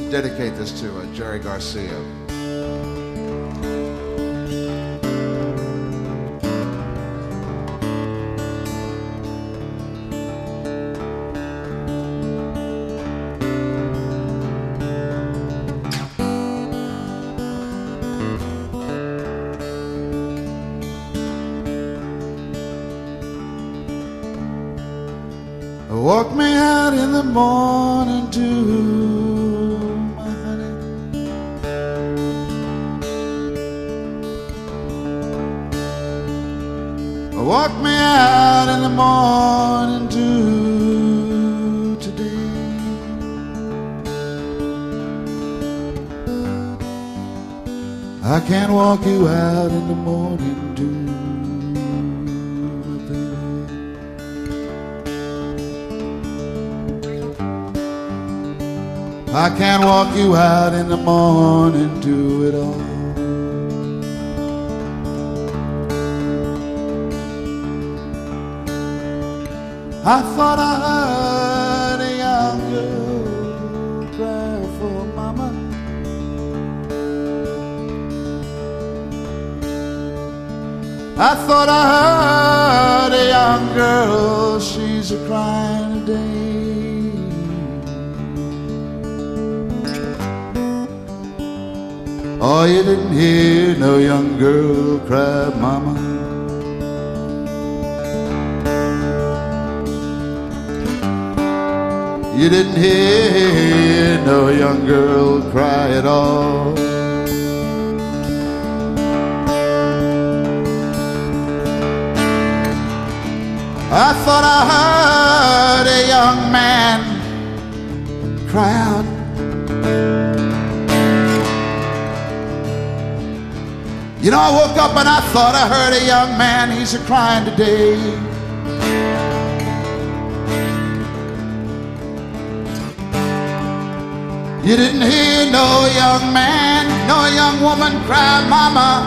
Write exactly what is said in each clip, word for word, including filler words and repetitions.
dedicate this to uh, Jerry Garcia. Walk me out in the morning dew, my honey. Walk me out in the morning dew today. I can't walk you out in the morning dew. I can't walk you out in the morning, do it all. I thought I heard a young girl cry for mama. I thought I heard a young girl, she's a crying today. Oh, you didn't hear no young girl cry, mama. You didn't hear no young girl cry at all. I thought I heard a young man cry out. You know, I woke up and I thought I heard a young man, he's a crying today. You didn't hear no young man, no young woman cry, mama.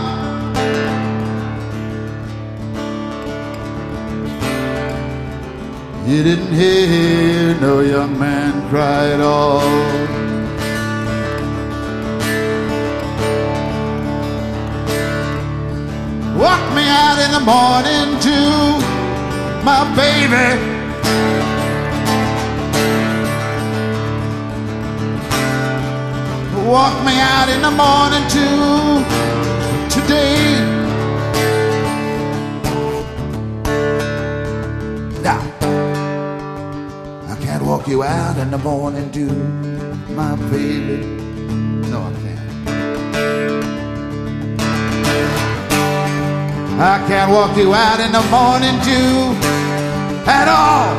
You didn't hear no young man cry at all. Walk me out in the morning to my baby. Walk me out in the morning to today. Now, I can't walk you out in the morning to my baby. No, I can't. I can't walk you out in the morning dew at all.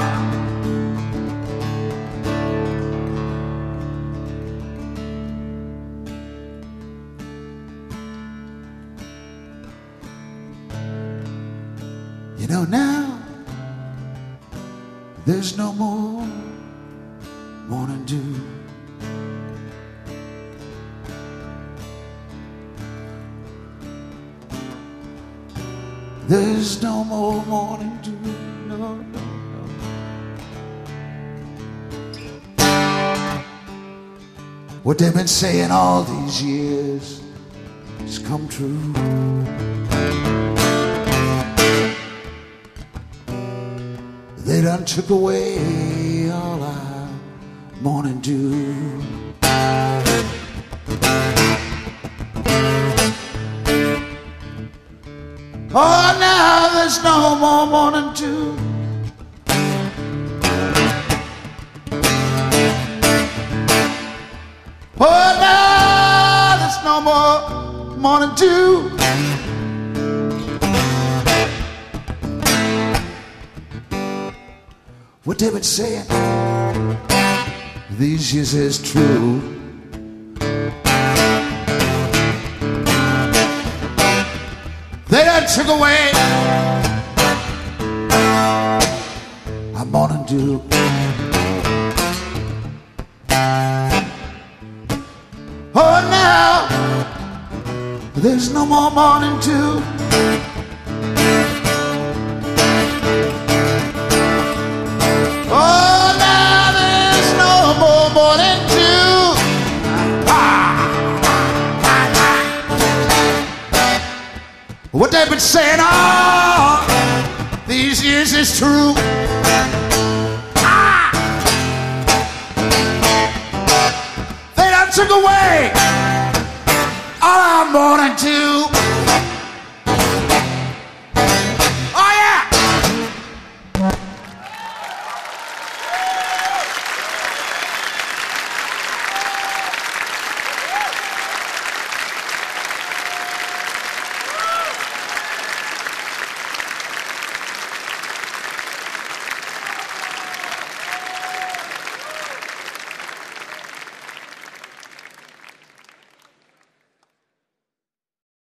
You know, now there's no more morning dew. There's no more morning dew, no, no, no. What they've been saying all these years has come true. They done took away all our morning dew. Oh, now there's no more morning dew. Oh, now there's no more morning dew. What they've been saying these years is true. They done took away our morning dew. Oh, now there's no more morning dew. Oh, now there's no more morning dew. is true. Ah! They done took away all I'm born into.